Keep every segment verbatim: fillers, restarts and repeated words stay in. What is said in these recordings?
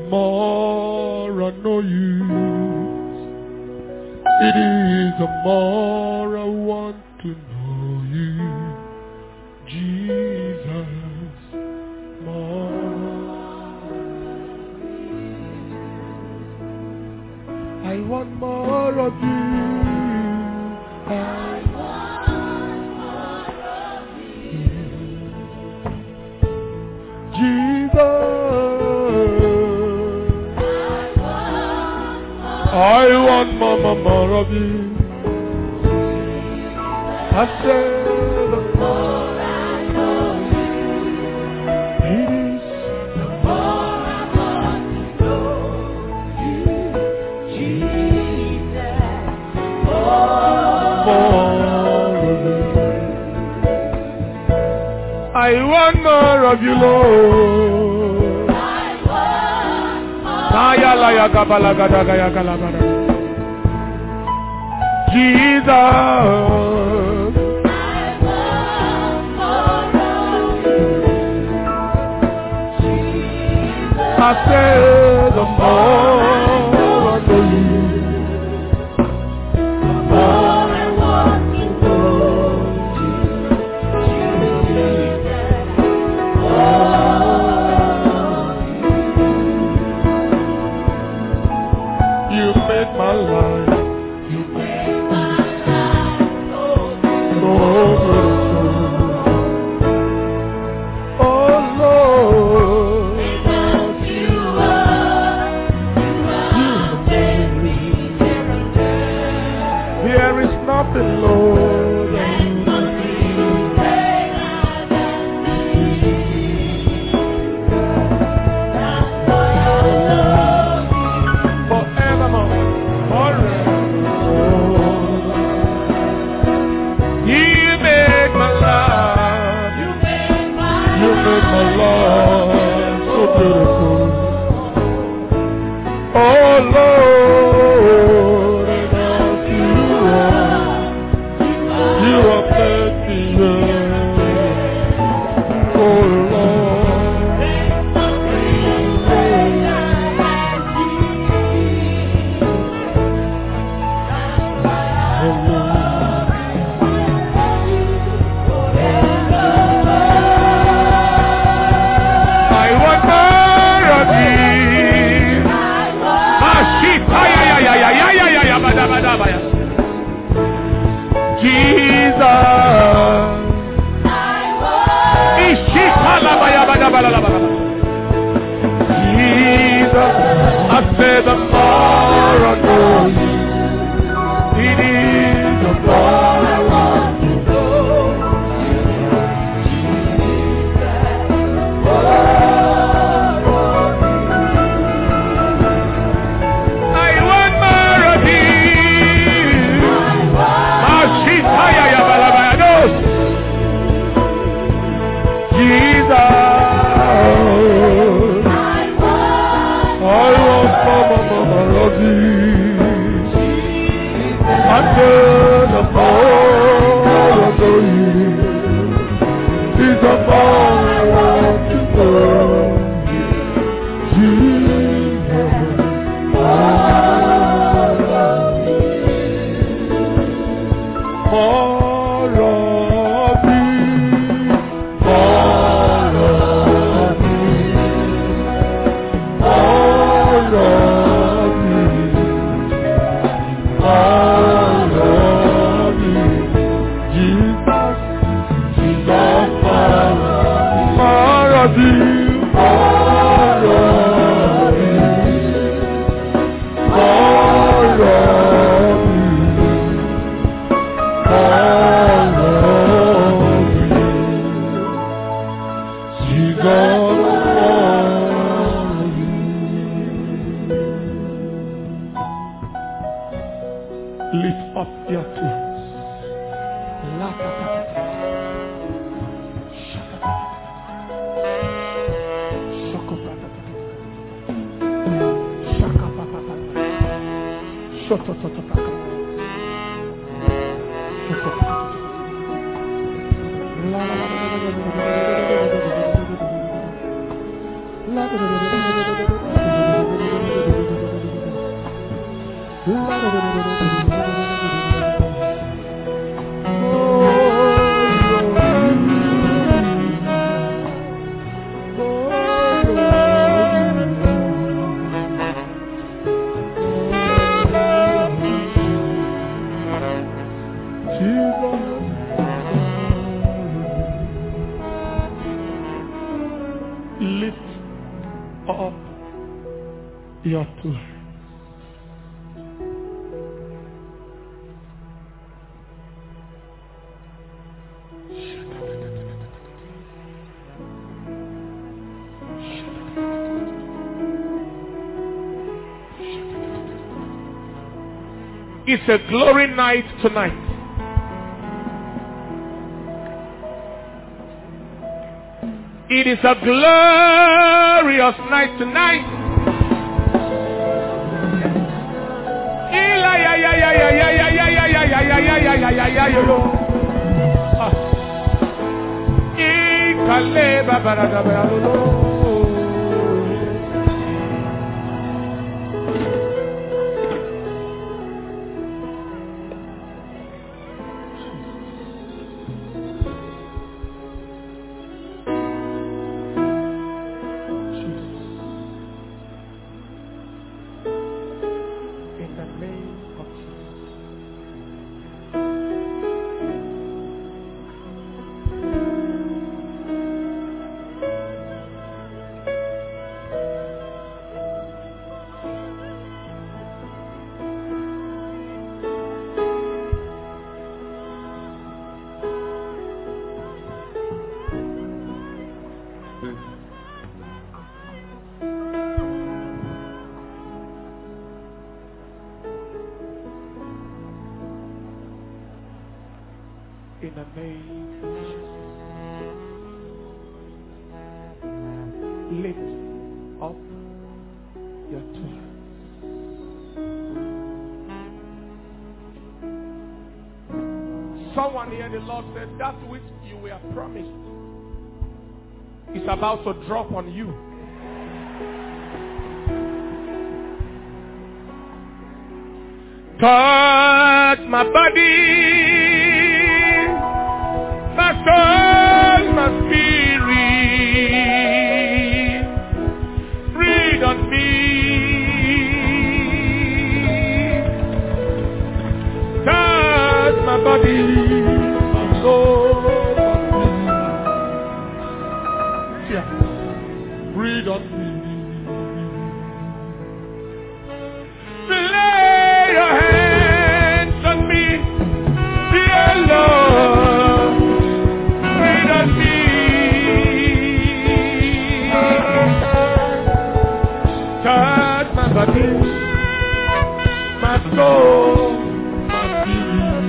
more I know you, it is the more I want to know you, Jesus, more. I want more of you. I want more of you, Jesus. I want more, more, more of you. I said the more I know you, it is the more I want to know you, Jesus. More, more of you. I want more of you, Lord. I want more. Jesus, I want more of you. Jesus, I said the more I know you, the more I want to know you, Jesus. Oh, you made my life. Your two. It's a glory night tonight. It is a glorious night tonight. In the name of Jesus, lift up your tongue. Someone here, the Lord said, that which you were promised is about to drop on you. Touch my body, my soul, my spirit, breathe on me, touch my body, my soul, yeah. Breathe on me, lay your hands on me, dear Lord. Touch my body, my soul, my spirit.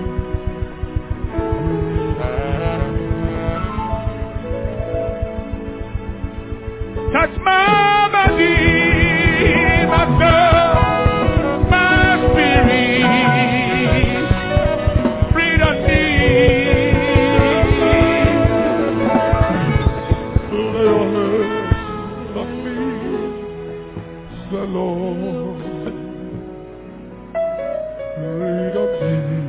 Touch my body, my soul, my spirit. Breathe on me. Lay your hands on me. The Lord, breathe on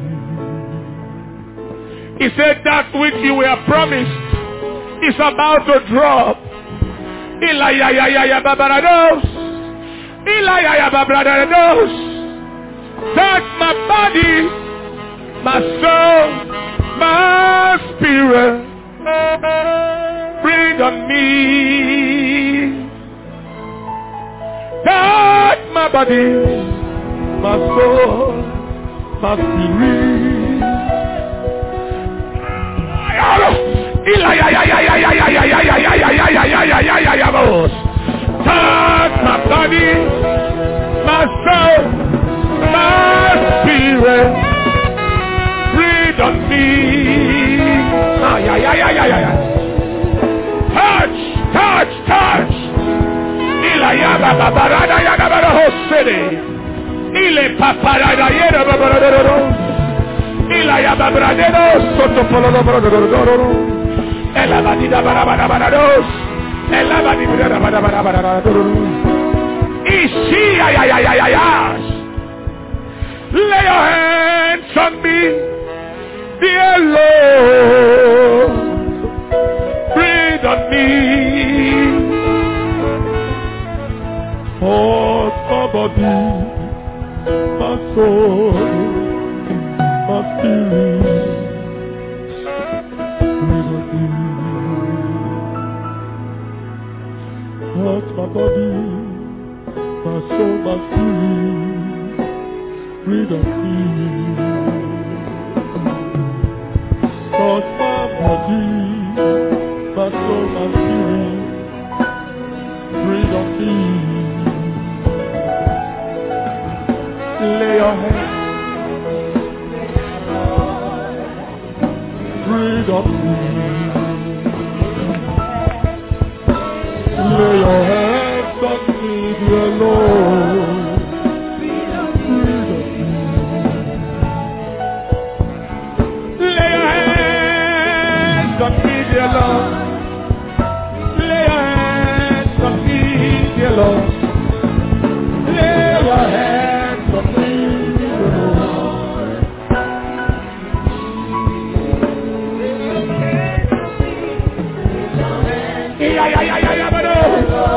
me. He said that which you were promised is about to drop. Ilayayaya babarados, Ilayaya babarados. Touch my body, my soul, my spirit. Breathe on me. Touch my body, my soul, my spirit. Touch my body, my soul, my spirit. Breathe on me. Touch, touch, touch. Ilayaba babarada yagabara hosede. Ile paparada yeda babarada. Ilayaba bradero soto polo babarada. Ela badida barabara barados. Ela badida barabara barados. Ishi ay ay ay ay ay. Lay your hands on me, dear Lord. Breathe on me. Oh, my body, my soul, my spirit. Breathe on me. Touch my body, my soul, my spirit. Breathe on me. Touch my body, my soul, my spirit. Breathe on me. Lay your hands. Breathe on me. Lay your hands on me, dear Lord. Breathe on me. Lay your hands on me, dear Lord. Lay your hands on me, dear Lord. Lay your hands on me, dear Lord. Yeah, yeah, yeah, yeah, yeah, but oh.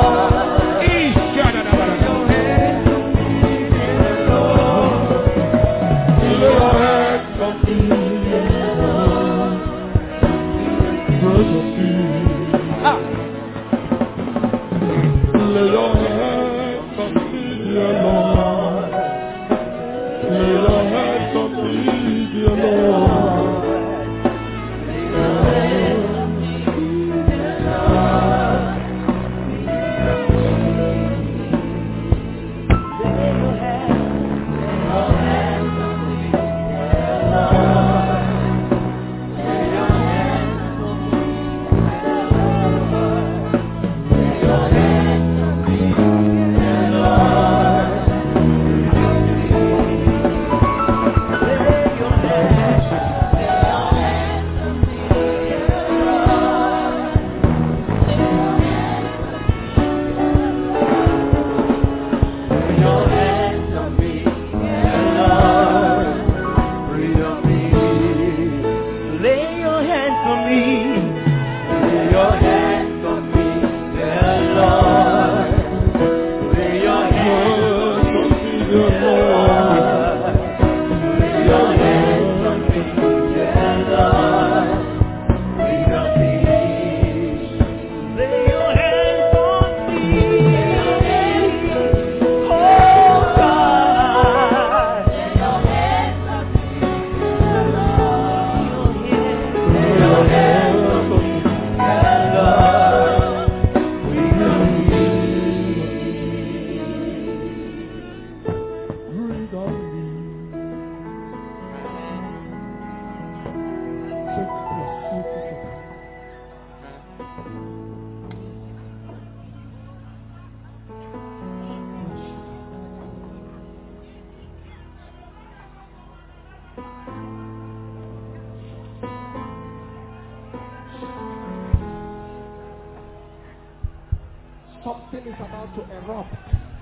Something is about to erupt.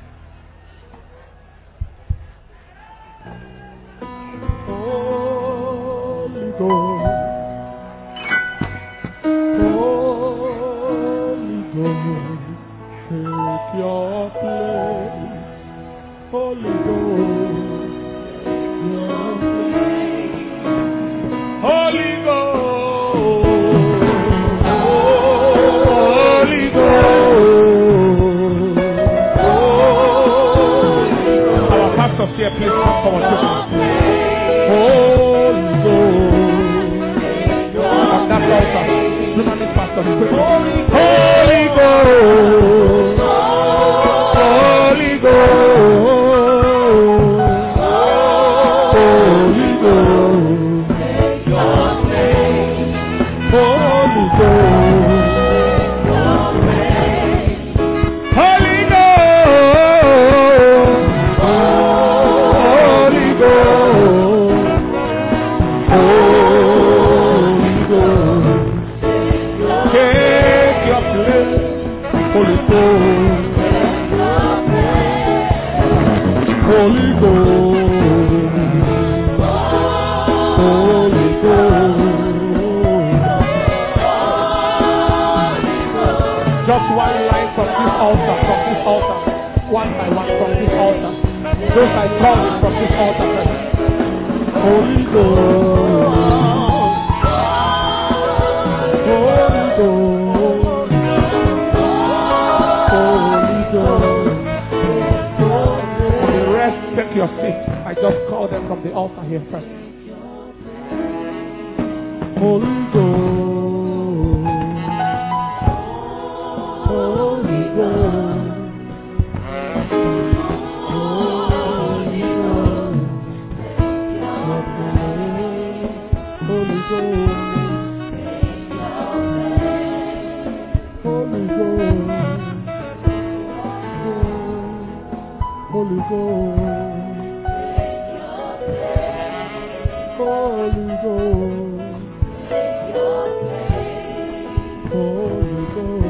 Holy Ghost, Holy Ghost, take your place. Holy Ghost, your place. Holy Ghost, Holy Ghost. Our pastors here, please come forward. Holy Ghost. On that altar, do not need pastors. Holy Ghost. Holy Ghost. Holy Ghost. Holy Ghost. Holy Ghost. Holy Ghost. Holy Ghost. Take your Those I call it from this altar presence. Holy Ghost. Holy Ghost. Holy Ghost. And the rest, take your seat. I just call them from the altar here first. Holy Ghost. Holy Ghost. Holy Ghost, Holy Ghost, Holy Ghost, Holy Ghost, Holy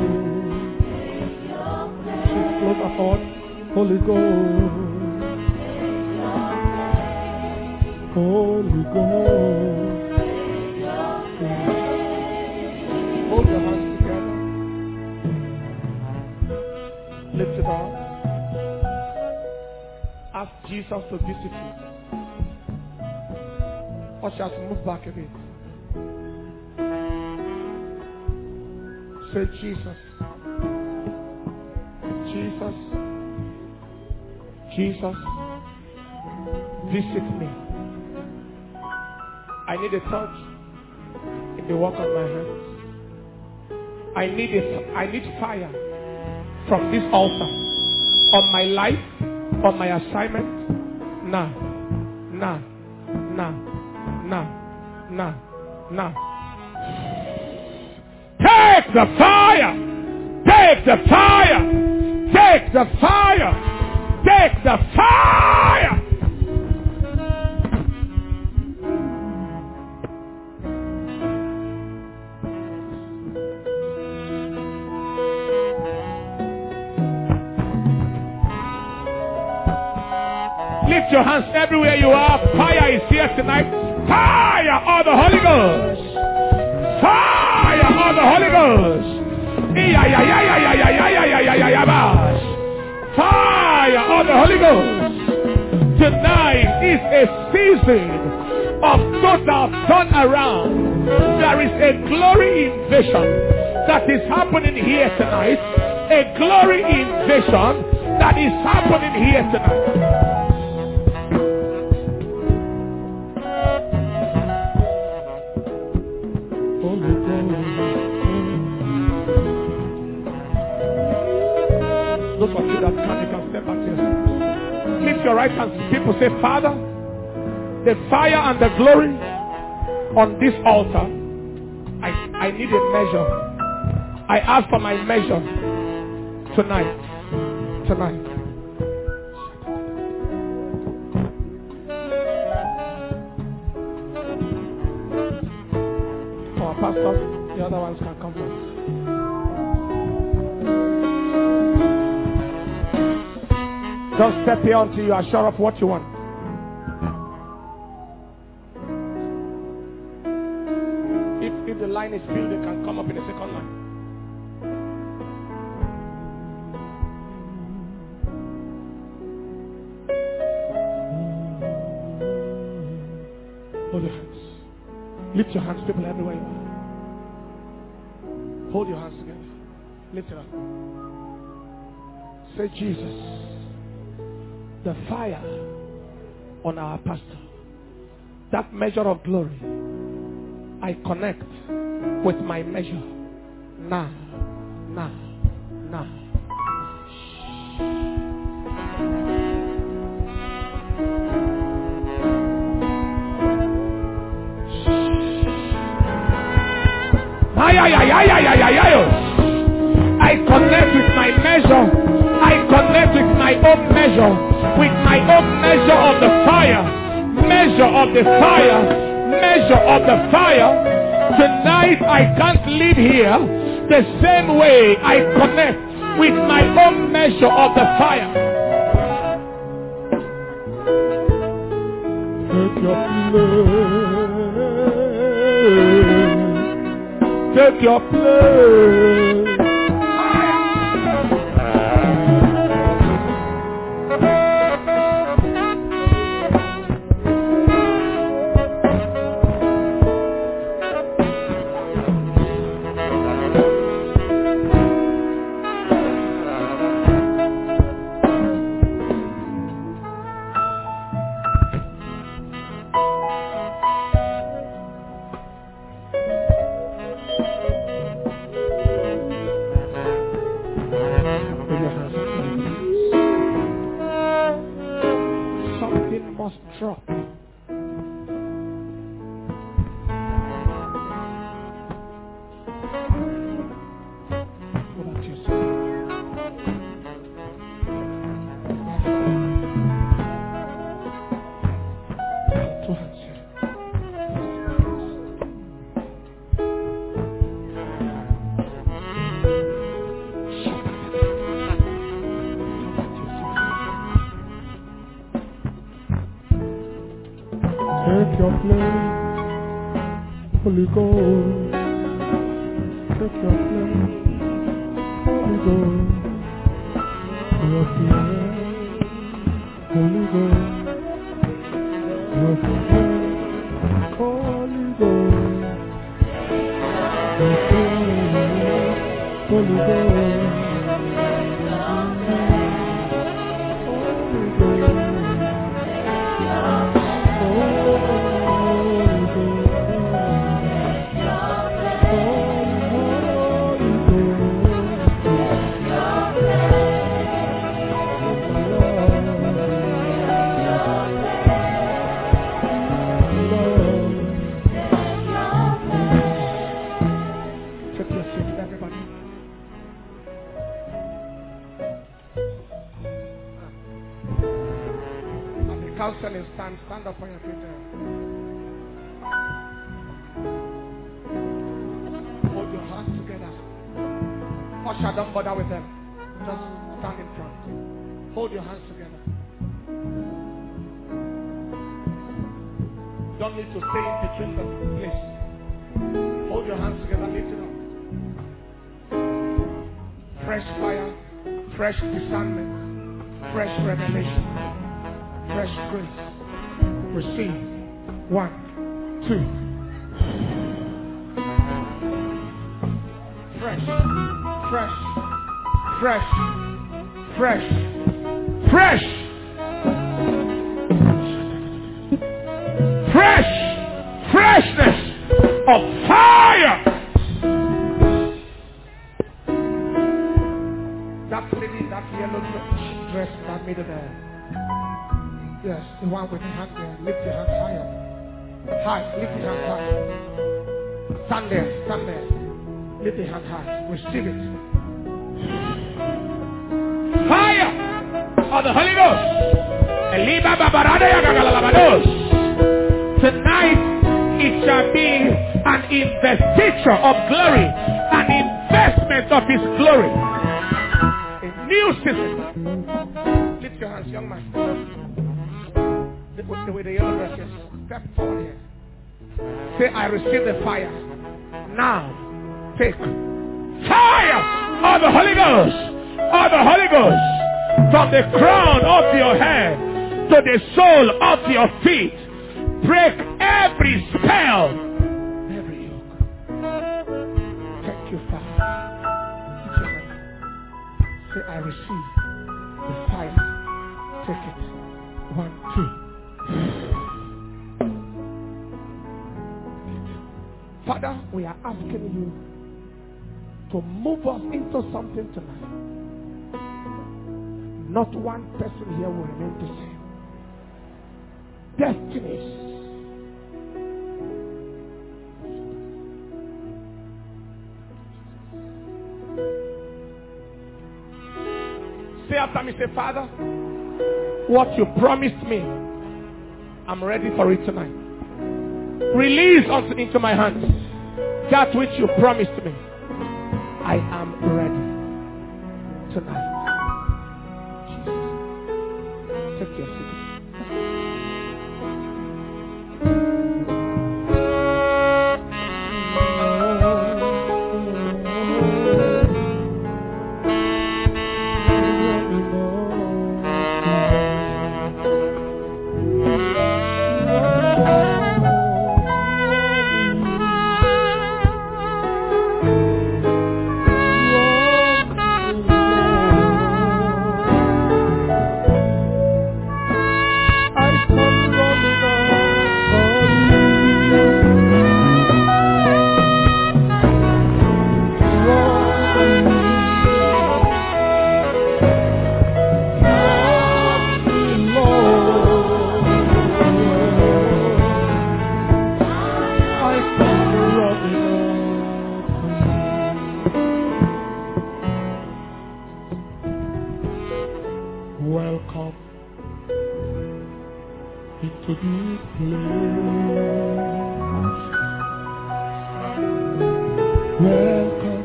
Ghost. Just close our heart. Holy Ghost, Holy Ghost. Hold your hands together. Lift it up. Ask Jesus to visit you. Ushers, move back a bit. Say, Jesus. Jesus. Jesus. Visit me. I need a touch in the work of my hands. I need a, I need fire from this altar on my life, on my assignment. Now, now, now, now, now, now. Take the fire! Take the fire! Take the fire! Take the fire! Lift your hands everywhere you are. Fire is here tonight. Fire of the Holy Ghost. Fire of the Holy Ghost. Fire of the Holy Ghost. Tonight is a season of total turnaround. There is a glory invasion that is happening here tonight. A glory invasion that is happening here tonight. Those of you that can, you can step back here. Lift your right hand. People say, Father, the fire and the glory on this altar, I, I need a measure. I ask for my measure tonight. Tonight. For our pastors, the other ones can come back. Don't step here until you are sure of what you want. If, if the line is filled, they can come up in the second line. Hold your hands. Lift your hands, people, everywhere you are. Hold your hands together. Lift it up. Say, Jesus. The fire on our pastor, that measure of glory, I connect with my measure now, now, now. I connect with my measure. I connect with my own measure, with my own measure of the fire, measure of the fire, measure of the fire. Tonight I can't live here the same way. I connect with my own measure of the fire. Take your place. Take your place. disrupt. Take your place, Holy Ghost. Take your place, Holy Ghost. Your place, Holy Ghost. Your place, Holy Ghost. Your place, Holy Ghost. Stand, stand up on your feet there. Hold your hands together. Usher, don't bother with them. Just stand in front. Hold your hands together. Don't need to stay in between them, please. Hold your hands together, lift it up. Fresh fire, fresh discernment, fresh revelation, fresh grace. Receive. One, two. Fresh, fresh, fresh, fresh, fresh, fresh, freshness of fire. That lady, that yellow dress that made it there. Yes, the one with the hand there. Lift your hands higher. High. Lift your hands high. Stand there. Stand there. Lift your hand high. Receive it. Fire of the Holy Ghost. Tonight it shall be an investiture of glory, an investment of His glory. A new season. Lift your hands, young man. With the, with the yellow dresses. Step forward here. Say, I receive the fire. Now, take fire of the Holy Ghost. Of the Holy Ghost. From the crown of your head to the sole of your feet. Break every spell. Every yoke. Thank you, Father. Say, I receive the fire. Take it. One, two. Father, we are asking you to move us into something tonight. Not one person here will remain the same. Destinies. Say after me, say, Father, what you promised me, I'm ready for it tonight. Release unto into my hands that which you promised me. I am ready tonight. Jesus. Take your seat. this place. Welcome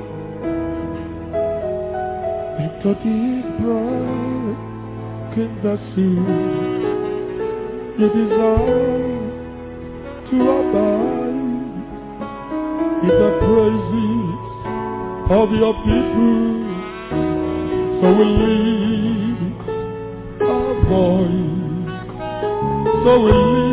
into this broken vessel. You desire to abide in the praises of your people. So we lift our voice. So we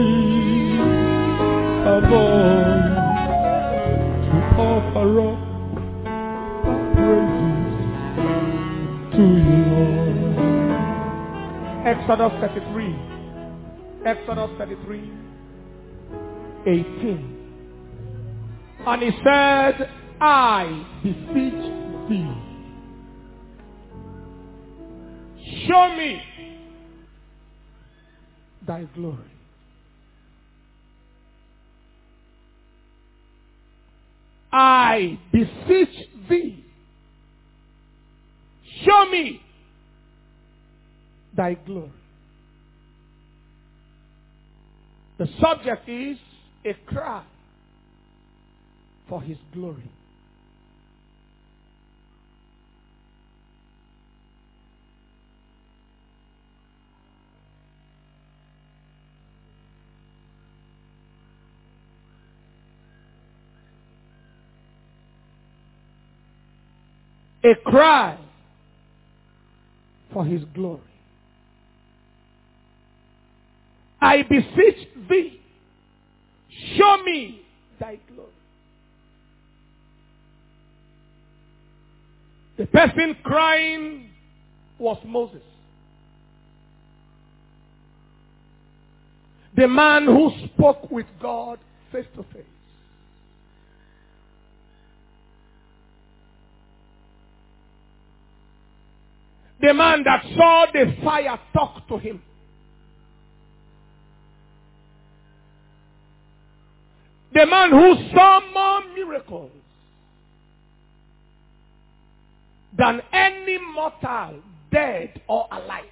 lift our voice to offer up our praises to you, Lord. Exodus thirty-three. Exodus thirty-three. eighteen. And he said, I beseech thee, show me thy glory. I beseech thee, show me thy glory. The subject is a cry for his glory. A cry for his glory. I beseech thee, show me thy glory. The person crying was Moses. The man who spoke with God face to face. The man that saw the fire talk to him. The man who saw more miracles than any mortal, dead or alive.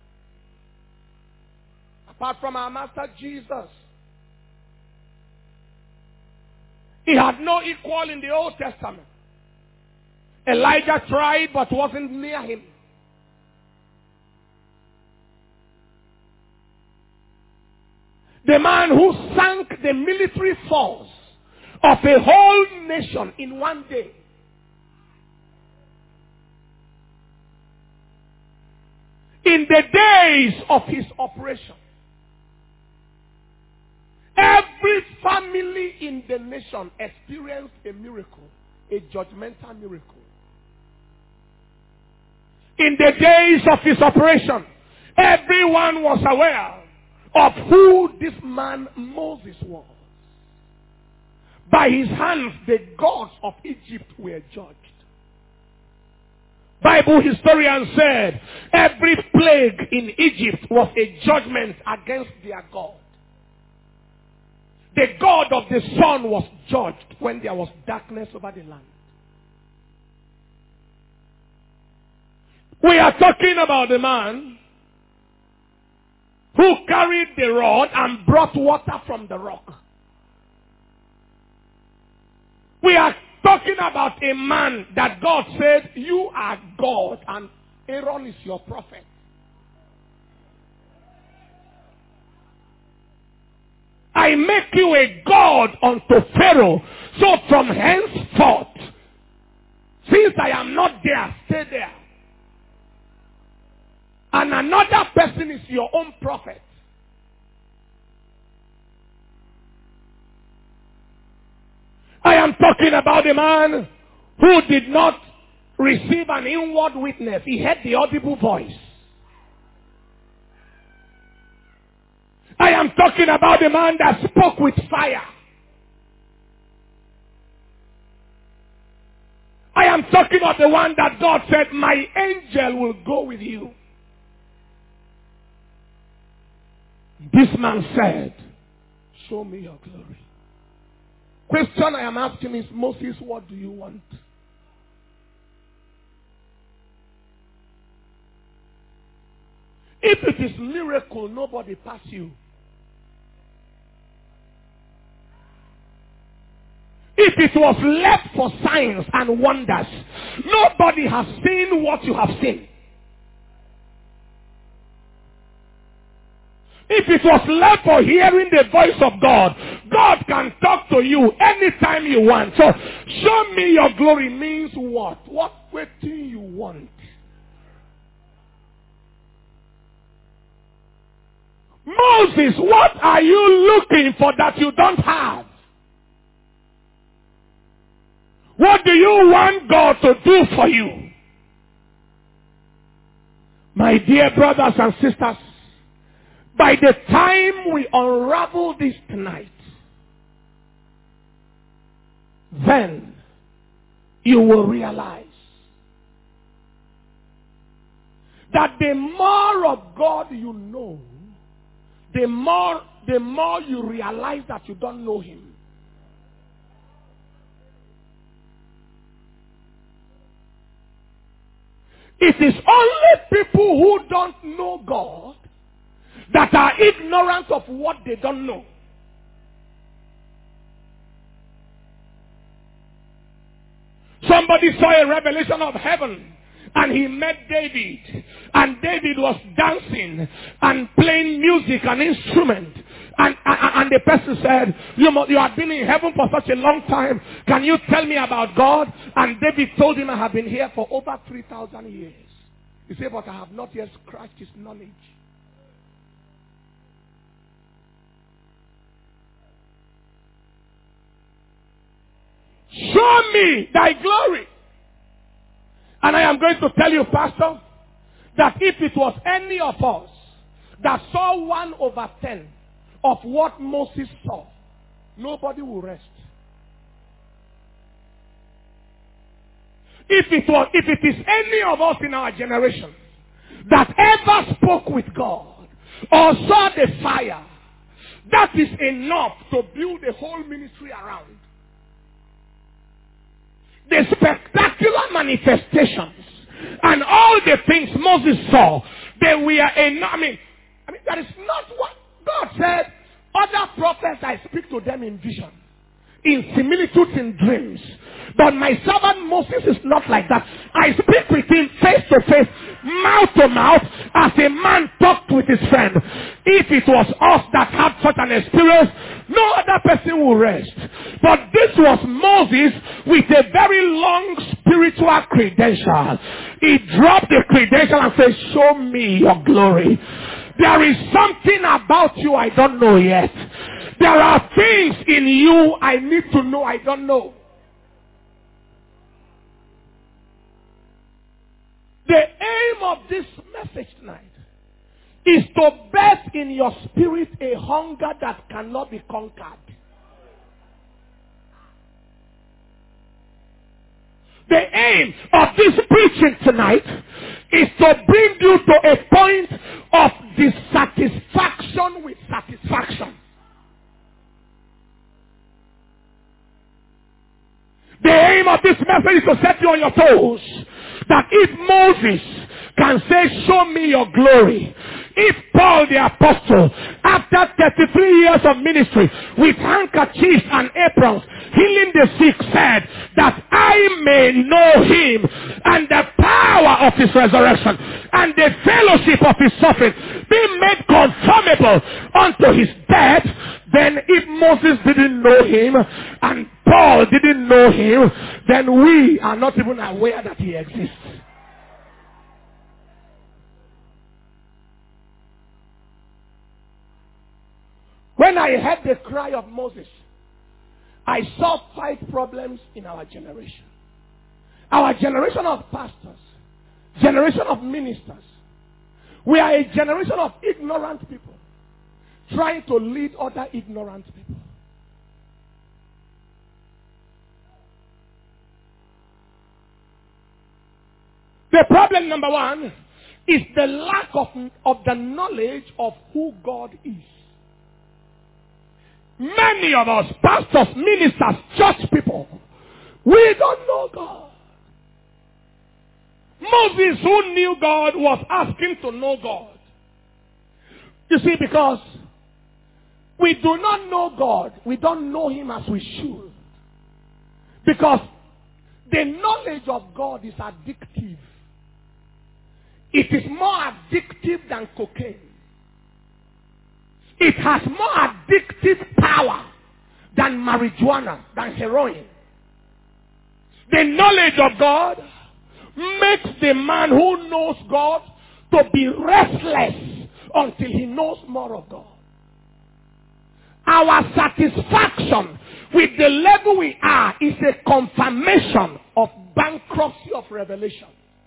Apart from our Master Jesus. He had no equal in the Old Testament. Elijah tried but wasn't near him. The man who sank the military force of a whole nation in one day. In the days of his operation, every family in the nation experienced a miracle, a judgmental miracle. In the days of his operation, everyone was aware of who this man Moses was. By his hands, the gods of Egypt were judged. Bible historians said every plague in Egypt was a judgment against their God. The God of the sun was judged when there was darkness over the land. We are talking about the man who carried the rod and brought water from the rock. We are talking about a man that God said, you are God and Aaron is your prophet. I make you a God unto Pharaoh. So from henceforth, since I am not there, stay there. And another person is your own prophet. I am talking about a man who did not receive an inward witness. He heard the audible voice. I am talking about a man that spoke with fire. I am talking about the one that God said, my angel will go with you. This man said, show me your glory. Question I am asking is, Moses, what do you want? If it is miracle, nobody pass you. it was left for signs and wonders, nobody has seen what you have seen. If it was left for hearing the voice of God, God can talk to you anytime you want. So, show me your glory means what? What waiting you want? Moses, what are you looking for that you don't have? What do you want God to do for you? My dear brothers and sisters, by the time we unravel this tonight, then you will realize that the more of God you know, the more, the more you realize that you don't know him. It is only people who don't know God that are ignorant of what they don't know. Somebody saw a revelation of heaven and he met David, and David was dancing and playing music and instrument, and, and, and the person said, you, must, you have been in heaven for such a long time, can you tell me about God? And David told him, I have been here for over three thousand years. He said, but I have not yet scratched his knowledge. Show me thy glory. And I am going to tell you, Pastor, that if it was any of us that saw one over ten of what Moses saw, nobody will rest. If it was, if it is any of us in our generation that ever spoke with God or saw the fire, that is enough to build a whole ministry around. The spectacular manifestations and all the things Moses saw, they were enough. I mean, I mean, that is not what God said. Other prophets, I speak to them in vision, in similitudes, in dreams. But my servant Moses is not like that. I speak with him face to face, mouth to mouth, as a man talked with his friend. If it was us that had such an experience, no other person will rest. But this was Moses with a very long spiritual credential. He dropped the credential and said, show me your glory. There is something about you I don't know yet. There are things in you I need to know I don't know. The aim of this message tonight is to birth in your spirit a hunger that cannot be conquered. The aim of this preaching tonight is to bring you to a point of dissatisfaction with satisfaction. The aim of this message is to set you on your toes. That if Moses can say, show me your glory. If Paul the apostle, after thirty-three years of ministry, with handkerchiefs and aprons, healing the sick, said that I may know him and the power of his resurrection and the fellowship of his suffering, be made conformable unto his death, then if Moses didn't know him and Paul didn't know him, then we are not even aware that he exists. When I heard the cry of Moses, I saw five problems in our generation. Our generation of pastors, generation of ministers, we are a generation of ignorant people trying to lead other ignorant people. The problem number one is the lack of, of the knowledge of who God is. Many of us, pastors, ministers, church people, we don't know God. Moses, who knew God, was asking to know God. You see, because we do not know God, we don't know him as we should. Because the knowledge of God is addictive. It is more addictive than cocaine. It has more addictive power than marijuana, than heroin. The knowledge of God makes the man who knows God to be restless until he knows more of God. Our satisfaction with the level we are is a confirmation of bankruptcy of revelation.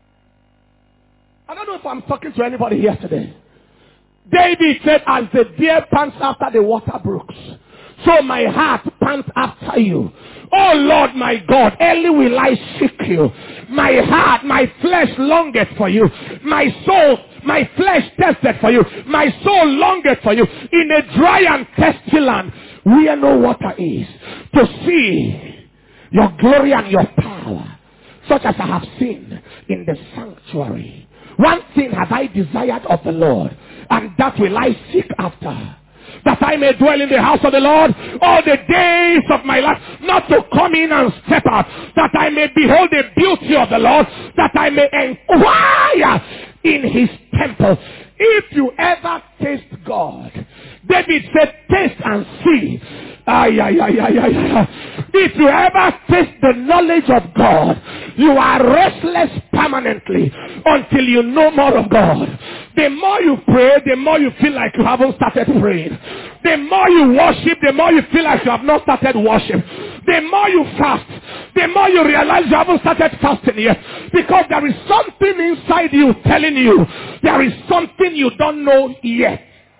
I don't know if I'm talking to anybody here today. David said, as the deer pants after the water brooks, so my heart pants after you. Oh Lord my God, early will I seek you. My heart, my flesh longeth for you. My soul, my flesh thirsted for you. My soul longeth for you in a dry and thirsty land where no water is, to see your glory and your power, such as I have seen in the sanctuary. One thing have I desired of the Lord, and that will I seek after, that I may dwell in the house of the Lord all the days of my life, not to come in and step out, that I may behold the beauty of the Lord, that I may inquire in his temple. If you ever taste God, David said, taste and see. Ay, ay, ay, ay, ay. If you ever taste the knowledge of God, you are restless permanently until you know more of God. The more you pray, the more you feel like you haven't started praying. The more you worship, the more you feel like you have not started worship. The more you fast, the more you realize you haven't started fasting yet. Because there is something inside you telling you there is something you don't know yet.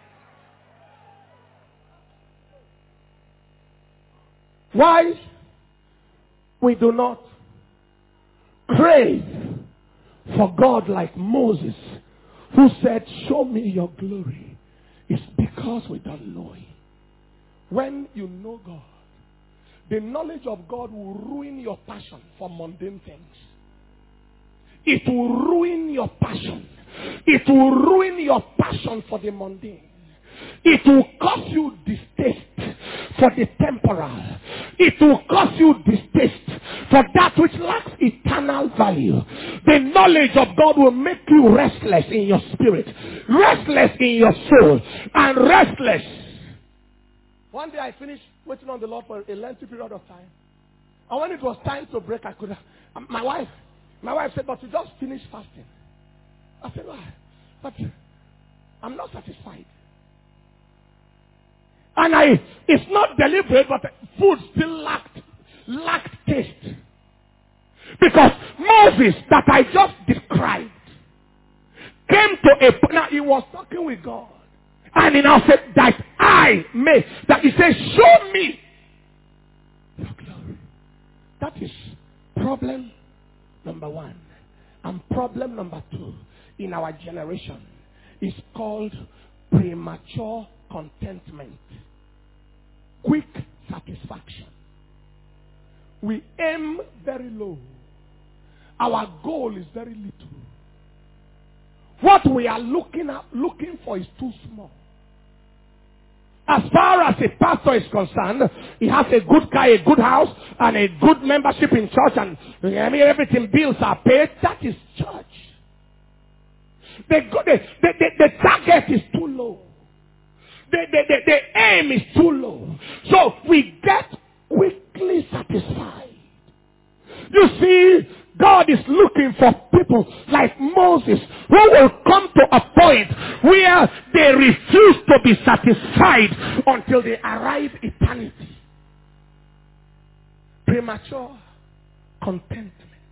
Why we do not crave for God like Moses, who said, show me your glory, is because we don't know him. When you know God, the knowledge of God will ruin your passion for mundane things. It will ruin your passion. It will ruin your passion for the mundane. It will cause you distaste for the temporal. It will cause you distaste for that which lacks eternal value. The knowledge of God will make you restless in your spirit, restless in your soul, and restless. One day I finished waiting on the Lord for a lengthy period of time. And when it was time to break, I could have, my wife, my wife said, but you just finished fasting. I said, why? But I'm not satisfied. And I, it's not deliberate, but food still lacked, lacked taste. Because Moses, that I just described, came to a, now he was talking with God. And he now said, that I may, that he said, show me your glory. That is problem number one. And problem number two in our generation is called premature contentment. Quick satisfaction. We aim very low. Our goal is very little. What we are looking at, looking for is too small. As far as a pastor is concerned, he has a good car, a good house, and a good membership in church, and I mean, everything, bills are paid. That is church. The, the, the, the, the target is too low. The, the, the, the aim is too low. So we get quickly satisfied. You see, God is looking for people like Moses who will come to a point where they refuse to be satisfied until they arrive eternity. Premature contentment.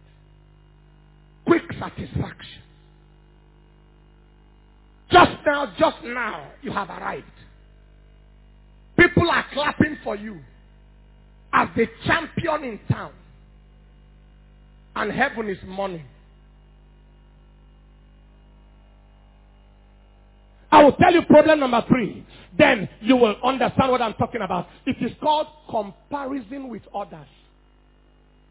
Quick satisfaction. Just now, just now, you have arrived. People are clapping for you as the champion in town. And heaven is mourning. I will tell you problem number three. Then you will understand what I'm talking about. It is called comparison with others.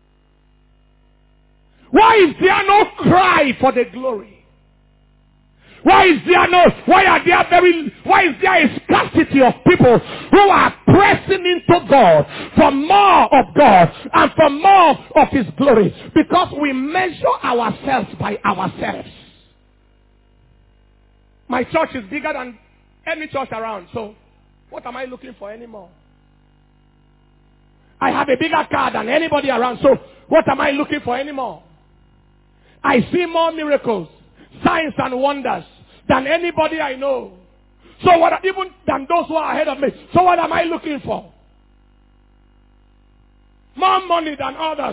Why is there no cry for the glory? Why is there no, why are there very, why is there a scarcity of people who are pressing into God for more of God and for more of His glory? Because we measure ourselves by ourselves. My church is bigger than any church around, so what am I looking for anymore? I have a bigger car than anybody around, so what am I looking for anymore? I see more miracles, signs and wonders than anybody I know. So what, even than those who are ahead of me. So what am I looking for? More money than others.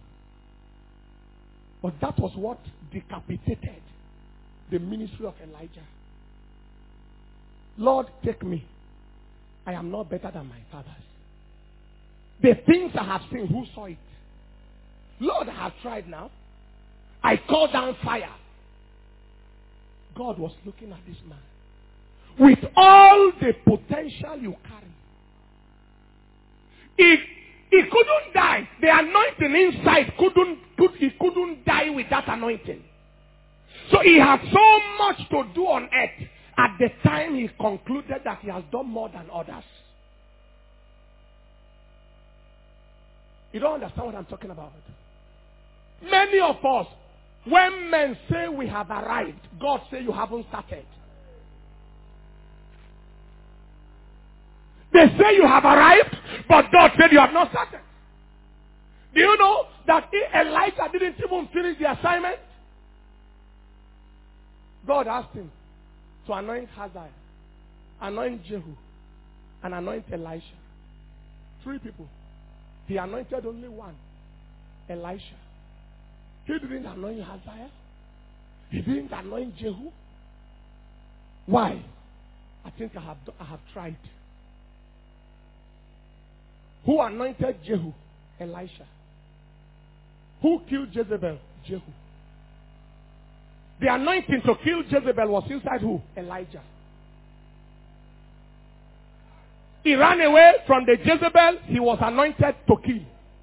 But that was what decapitated the ministry of Elijah. Lord, take me. I am not better than my fathers. The things I have seen, who saw it? Lord, I have tried now. I called down fire. God was looking at this man. With all the potential you carry. He, he couldn't die. The anointing inside couldn't, could, he couldn't die with that anointing. So he had so much to do on earth. At the time he concluded that he has done more than others. You don't understand what I'm talking about. Many of us, when men say we have arrived, God say you haven't started. They say you have arrived, but God said you have not started. Do you know that Elijah didn't even finish the assignment? God asked him to anoint Hazael, anoint Jehu, and anoint Elisha. Three people. He anointed only one, Elisha. He didn't anoint Hazael. He didn't anoint Jehu. Why? I think I have, I have tried. Who anointed Jehu? Elisha. Who killed Jezebel? Jehu. The anointing to kill Jezebel was inside who? Elijah. He ran away from the Jezebel he was anointed to kill.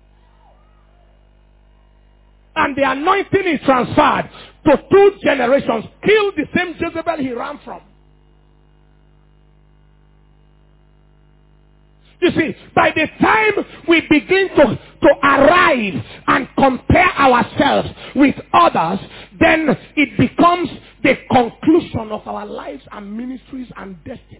And the anointing is transferred to two generations. Kill the same Jezebel he ran from. You see, by the time we begin to, to arrive and compare ourselves with others, then it becomes the conclusion of our lives and ministries and destinies.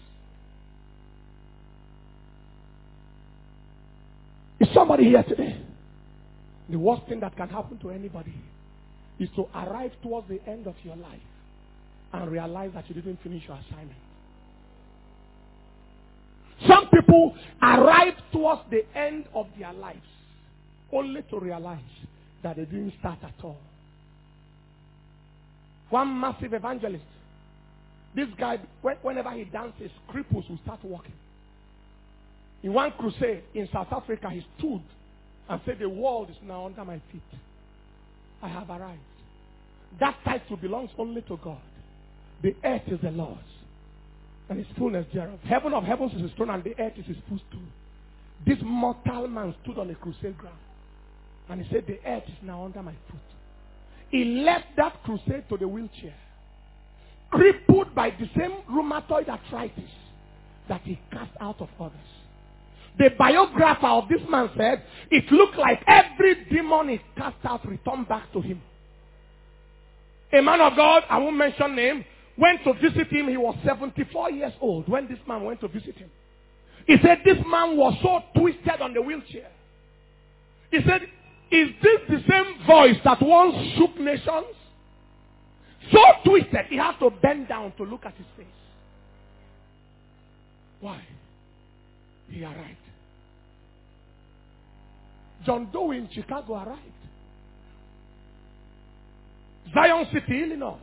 Is somebody here today? The worst thing that can happen to anybody is to arrive towards the end of your life and realize that you didn't finish your assignment. Some people arrive towards the end of their lives only to realize that they didn't start at all. One massive evangelist, this guy, whenever he dances, cripples will start walking. In one crusade in South Africa, he stood and said, the world is now under my feet. I have arrived. That title belongs only to God. The earth is the Lord's, and His fullness thereof. Heaven of heavens is His throne, and the earth is His footstool. This mortal man stood on a crusade ground, and he said, the earth is now under my foot. He left that crusade to the wheelchair, crippled by the same rheumatoid arthritis that he cast out of others. The biographer of this man said, it looked like every demon he cast out returned back to him. A man of God, I won't mention name, went to visit him. He was seventy-four years old when this man went to visit him. He said this man was so twisted on the wheelchair. He said, is this the same voice that once shook nations? So twisted, he had to bend down to look at his face. Why? He arrived. John Doe in Chicago arrived. Zion City, Illinois.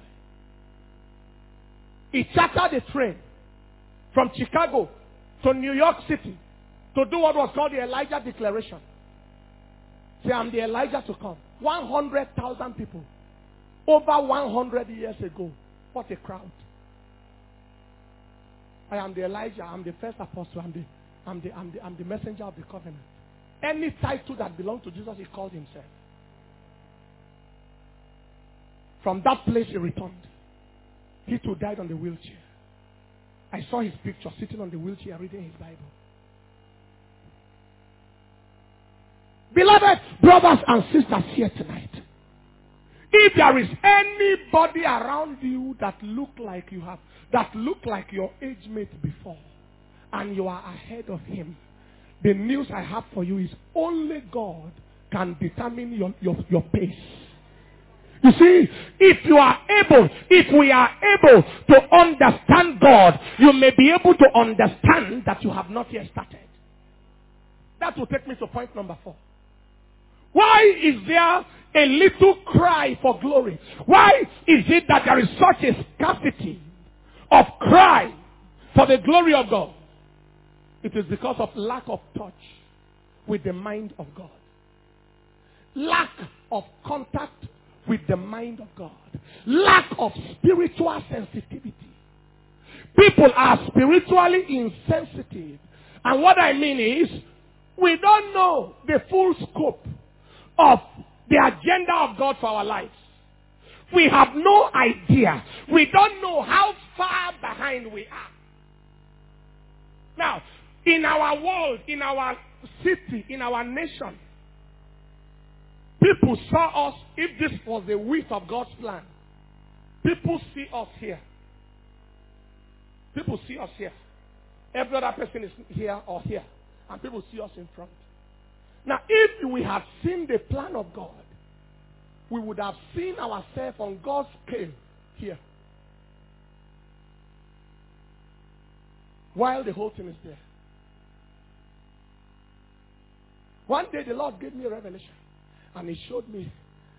He chartered a train from Chicago to New York City to do what was called the Elijah Declaration. Say, I'm the Elijah to come. one hundred thousand people. Over one hundred years ago. What a crowd. I am the Elijah. I'm the first apostle. I'm the, I'm the, I'm the, I'm the messenger of the covenant. Any title that belonged to Jesus, he called himself. From that place he returned. He too died on the wheelchair. I saw his picture sitting on the wheelchair reading his Bible. Beloved brothers and sisters here tonight, if there is anybody around you that look like you have, that look like your age mate before, and you are ahead of him, the news I have for you is only God can determine your, your, your pace. You see, if you are able, if we are able to understand God, you may be able to understand that you have not yet started. That will take me to point number four. Why is there a little cry for glory? Why is it that there is such a scarcity of cry for the glory of God? It is because of lack of touch with the mind of God. Lack of contact with the mind of God. Lack of spiritual sensitivity. People are spiritually insensitive. And what I mean is, we don't know the full scope of the agenda of God for our lives. We have no idea. We don't know how far behind we are. Now, in our world, in our city, in our nation, people saw us, if this was the width of God's plan, people see us here. People see us here. Every other person is here or here. And people see us in front. Now, if we had seen the plan of God, we would have seen ourselves on God's scale here. While the whole thing is there. One day the Lord gave me a revelation. And he showed me.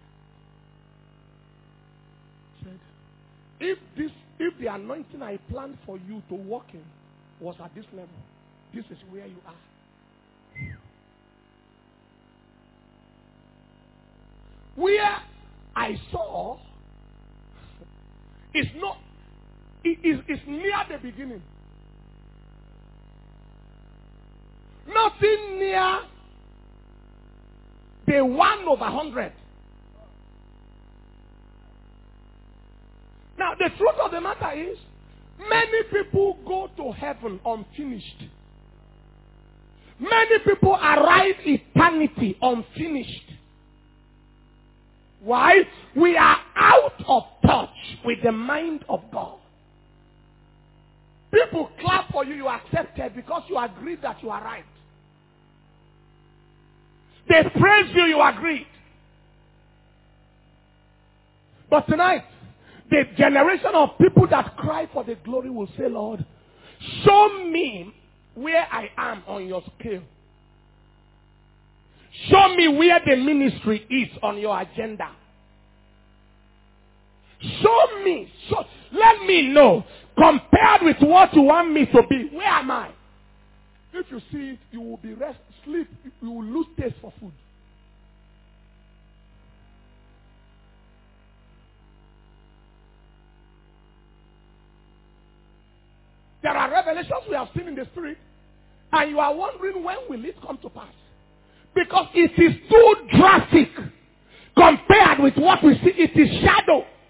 Said, if this, if the anointing I planned for you to walk in was at this level, this is where you are. Where I saw is not, it is it's near the beginning. Nothing near the one over hundred. Now, the truth of the matter is, many people go to heaven unfinished. Many people arrive eternity unfinished. Why? We are out of touch with the mind of God. People clap for you, you accepted because you agreed that you are right. They praise you, you agreed. But tonight, the generation of people that cry for the glory will say, Lord, show me where I am on your scale. Show me where the ministry is on your agenda. Show me. Show, let me know. Compared with what you want me to be, where am I? If you see it, you will be rest, sleep. You will lose taste for food. There are revelations we have seen in the spirit, and you are wondering when will it come to pass. Because it is too drastic compared with what we see. It is shadow.